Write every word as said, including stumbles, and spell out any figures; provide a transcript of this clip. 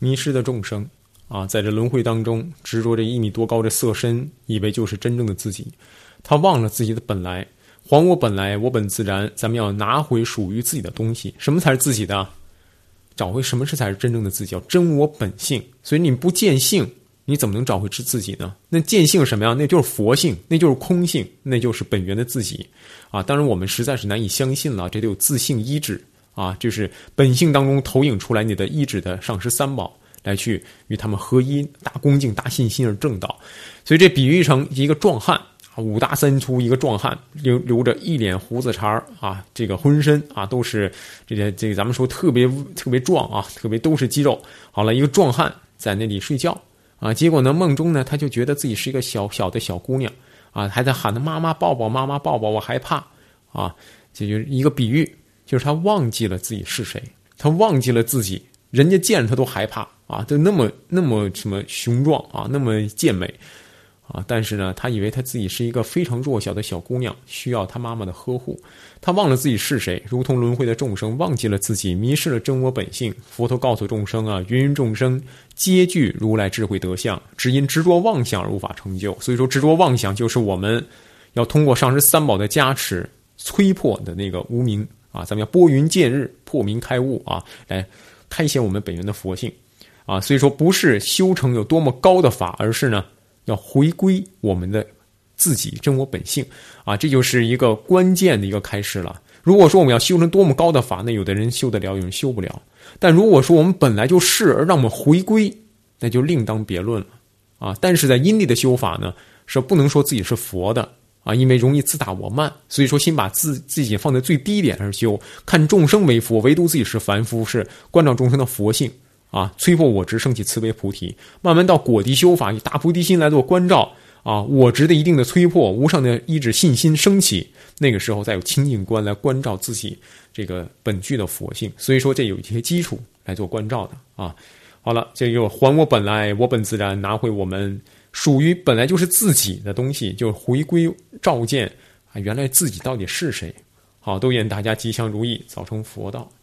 迷失的众生啊，在这轮回当中执着着一米多高的色身，以为就是真正的自己，他忘了自己的本来。还我本来，我本自然，咱们要拿回属于自己的东西。什么才是自己的？找回什么是才是真正的自己，叫真我本性。所以你不见性，你怎么能找回自己呢？那见性是什么呀？那就是佛性，那就是空性，那就是本源的自己啊！当然我们实在是难以相信了，这得有自性依止啊，就是本性当中投影出来你的依止的上师三宝，来去与他们合一，大恭敬大信心而正道。所以这比喻成一个壮汉，五大三粗一个壮汉，留留着一脸胡子茬啊，这个浑身啊都是这个这个咱们说特别特别壮啊，特别都是肌肉。好了，一个壮汉在那里睡觉啊，结果呢梦中呢他就觉得自己是一个小小的小姑娘啊，还在喊他妈妈抱抱妈妈抱抱，我害怕啊，这就是一个比喻，就是他忘记了自己是谁，他忘记了自己，人家见了他都害怕啊，就那么那么什么雄壮啊，那么健美。啊，但是呢，他以为他自己是一个非常弱小的小姑娘，需要他妈妈的呵护。他忘了自己是谁，如同轮回的众生忘记了自己，迷失了真我本性。佛陀告诉众生啊，芸芸众生皆具如来智慧德相，只因执着妄想而无法成就。所以说，执着妄想就是我们要通过上师三宝的加持，摧破的那个无明啊，咱们要拨云见日，破明开悟啊，来开显我们本源的佛性啊。所以说，不是修成有多么高的法，而是呢，要回归我们的自己真我本性啊，这就是一个关键的一个开始了。如果说我们要修成多么高的法，那有的人修得了，有人修不了。但如果说我们本来就是而让我们回归，那就另当别论了啊。但是在因地的修法呢，是不能说自己是佛的啊，因为容易自大我慢，所以说先把自自己放在最低点而修，看众生为佛，唯独自己是凡夫，是关照众生的佛性啊，摧破我执，升起慈悲菩提，慢慢到果地修法，以大菩提心来做关照啊，我执的一定的摧破，无上的依止信心升起，那个时候再有清净观来关照自己这个本具的佛性。所以说这有一些基础来做关照的啊。好了，这个还我本来，我本自然，拿回我们属于本来就是自己的东西，就回归照见啊，原来自己到底是谁。好，都愿大家吉祥如意，早成佛道。